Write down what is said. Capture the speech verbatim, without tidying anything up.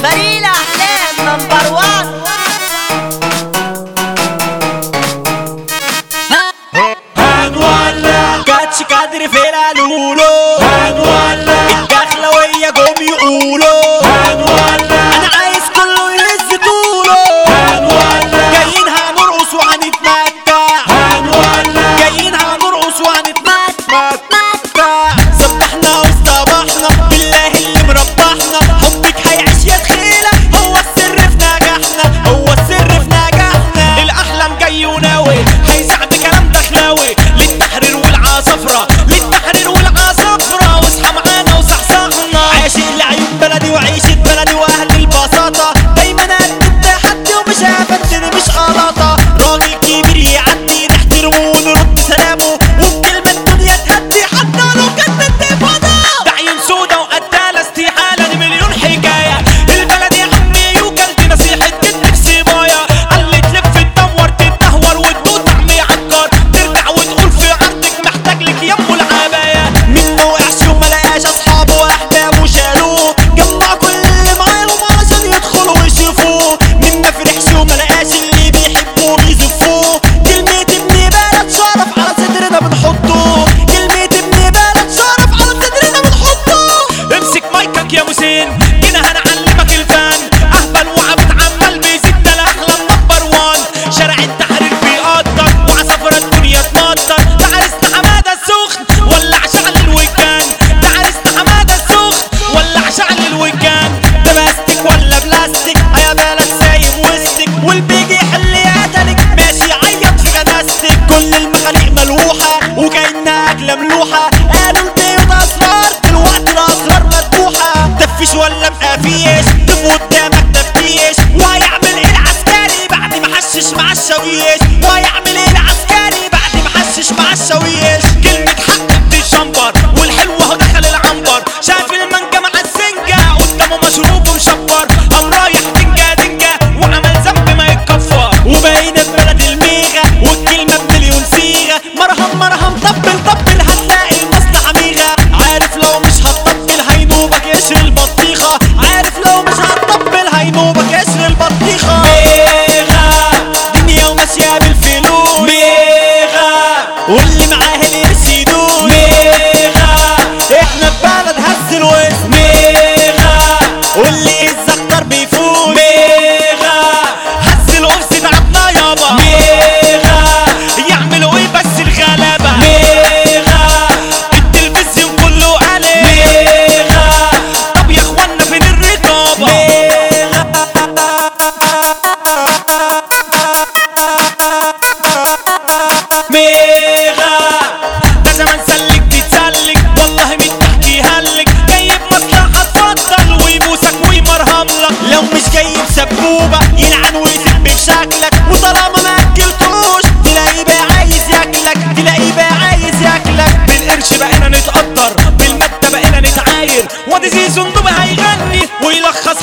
فريق الأحلام نمبر وان. هنولع كاتش كادر في العلولو، هنولع الدخلوية جم يقولوا هنولع أنا عايز كله يهز طوله، هنولع جايين هنرقص وهنتمتع، هنولع جايين هنرقص وهنتمتع. صبحنا واصطبحنا بالله اللي مربحنا، حبك هيعيش يا تخيلة هو السر في نجاحنا، هو السر في نجاحنا. الأحلام جاي وناوي هيزع بكلام دخلاوي للتحرير والعصفرة، للتحرير والعصفرة. واصحى معانا وصحصحنا، عاشق لعيون بلدي وعيشة بلدي وأهل البساطة، دايما قد التحدي ومش هبدل مش غلطة. راجل كبير يعدي نحترمه ونرد سلامه، وبكلمة الدنيا تهدي حتى لو كانت انتفاضة. ده عين سودا وقتالة استحالة دي مليون حكاية، البلد يا عمي يوكل دي نصيحة كتب سيبايا. اللي تلف تدور تتدهور وتدوق طعم يعكر، ترجع وتقول في عرضك محتاج لك يمو العباية. مين ما وقعش وما لقاش اصحابه واحبابه شالوه، جمع كل اللي معاهم علشان يدخلوا ويشوفوه. مين ما فرحش وما لقاش اللي بيحبوه بيزفوه. كلمة ابن بلد شرف على صدرنا بنحطه، كلمة ابن بلد شرف على صدرنا بنحطه. امسك مايكك يا موسين جينا هنعلمك الفن، اهبل وعبد عمال بيزيد ده الاحلام نمبر وان. شارع التحرير بيقدر وعصفرة الدنيا تمطر، ده عرسنا حمادة السخن ولع شعل الوجان، ده عرسنا حمادة السخن ولع شعل الوجان. ده باستيك ولا بلاستيك يا بلد سايب وسطك، والبيجي يحل يقتلك ماشي يعيط في جنازتك. كل المخاليق ملوحة وكأنها أكلة ملوحة، قالوا البيض أسرار دلوقتي الأسرار مذبوحة. تفيش ولا مقافيش تف قدامك تفتيش، وهيعمل ايه العسكري بعد ما حشش مع الشاويش، وهيعمل ايه العسكري بعد ما حشش مع الشاويش. كلمة حق بتشمبر والحلو اهو دخل العنبر، شاف المانجا مع السنجة قدامه مشروب ومشبر، قام رايح دنجة دنجة وعمل ذنب ما يتكفر. وبقينا في بلد الميغة والكلمة بمليون صيغة، مرهم مرهم طبل طبل هتلاقي المصلحة ميغة. عارف لو مش هتطبل هينوبك قشر البطيخة، عارف لو مش هتطبل هينوبك قشر البطيخة. ميغة دنيا وماشية بالفلوس، ميغة واللي معاه القرش يدوس، ميغة احنا في بلد هز الوسط، ميغة واللي يهز اكتر بيفوز، ميغة هز القرص تعبنا يابا، ميغة يعملوا ايه بس الغلابة، ميغة التلفزيون كله قلب، ميغة طب يا اخوانا فين الرقابة، ميغة ميغة ده زمان سلك تتسلك والله مين تحكي هلك، جايب مصلحة تفضل ويبوسك ويمرهملك. لو مش جايب سبوبة يلعن ويسب بشكلك، وطالما ما اكلتوش تلاقيه بقى عايز ياكلك، تلاقيه بقى عايز ياكلك. بالقرش بقينا نتقدر بالمادة بقينا نتعاير، وادي زيزو النوبة هيغني ويلخص